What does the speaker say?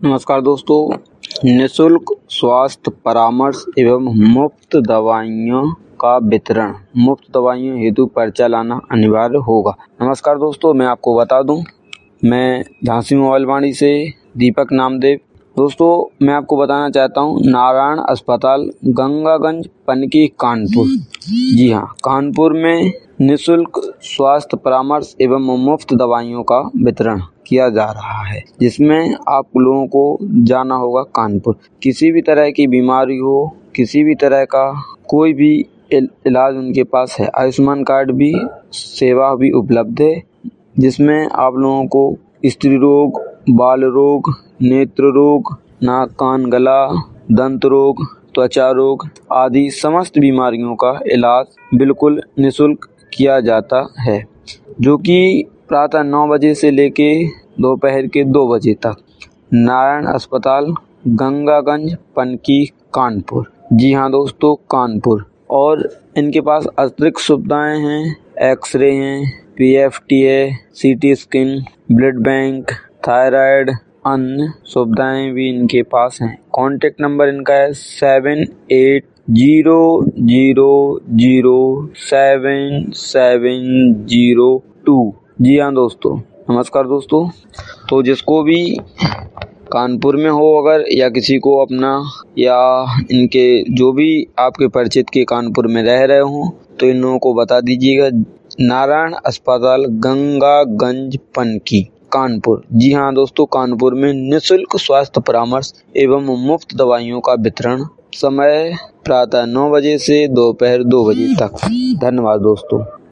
नमस्कार दोस्तों, निःशुल्क स्वास्थ्य परामर्श एवं मुफ्त दवाइयों का वितरण। मुफ्त दवाइयों हेतु पर्चा लाना अनिवार्य होगा। नमस्कार दोस्तों, मैं आपको बता दूं, मैं झांसी मोबाइल वाणी से दीपक नामदेव। दोस्तों, मैं आपको बताना चाहता हूं, नारायण अस्पताल गंगागंज पनकी कानपुर, जी हाँ, कानपुर में निःशुल्क स्वास्थ्य परामर्श एवं मुफ्त दवाइयों का वितरण किया जा रहा है, जिसमें आप लोगों को जाना होगा कानपुर। किसी भी तरह की बीमारी हो, किसी भी तरह का कोई भी इलाज उनके पास है। आयुष्मान कार्ड भी सेवा भी उपलब्ध है, जिसमें आप लोगों को स्त्री रोग, बाल रोग, नेत्र रोग, नाक कान गला, दंत रोग, त्वचा रोग आदि समस्त बीमारियों का इलाज बिल्कुल निःशुल्क किया जाता है, जो कि प्रातः 9 बजे से लेके दोपहर के 2 बजे तक। नारायण अस्पताल गंगागंज पनकी कानपुर, जी हाँ दोस्तों, कानपुर। और इनके पास अतिरिक्त सुविधाएं हैं, एक्सरे हैं, पीएफटी है, CT scan, blood bank, thyroid, अन्य सुविधाएं भी इनके पास हैं। कॉन्टैक्ट नंबर इनका है 7800077002। जी हाँ दोस्तों, नमस्कार दोस्तों। तो जिसको भी कानपुर में हो अगर, या किसी को अपना, या इनके जो भी आपके परिचित के कानपुर में रह रहे हों, तो इन लोगों को बता दीजिएगा। नारायण अस्पताल गंगागंज पनकी कानपुर, जी हाँ दोस्तों, कानपुर में निःशुल्क स्वास्थ्य परामर्श एवं मुफ्त दवाइयों का वितरण। समय प्रातः 9 बजे से दोपहर 2 बजे तक। धन्यवाद दोस्तों।